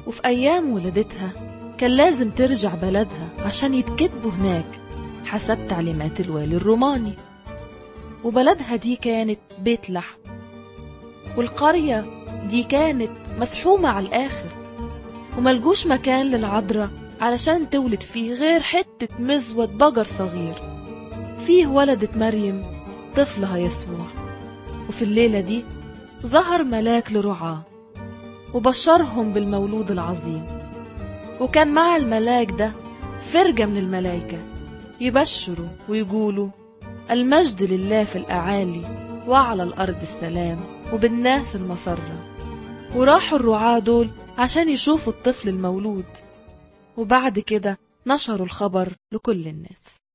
وفي أيام ولادتها كان لازم ترجع بلدها عشان يتكتبوا هناك حسب تعليمات الوالي الروماني. وبلدها دي كانت بيت لحم، والقرية دي كانت مسحومة على الآخر، وملجوش مكان للعذراء علشان تولد فيه غير حتة مزود بقر صغير فيه ولدت مريم طفلها يسوع. وفي الليلة دي ظهر ملاك لرعاه وبشرهم بالمولود العظيم، وكان مع الملاك ده فرقة من الملائكة يبشروا ويقولوا المجد لله في الأعالي وعلى الأرض السلام وبالناس المسرة. وراحوا الرعاة دول عشان يشوفوا الطفل المولود، وبعد كده نشروا الخبر لكل الناس.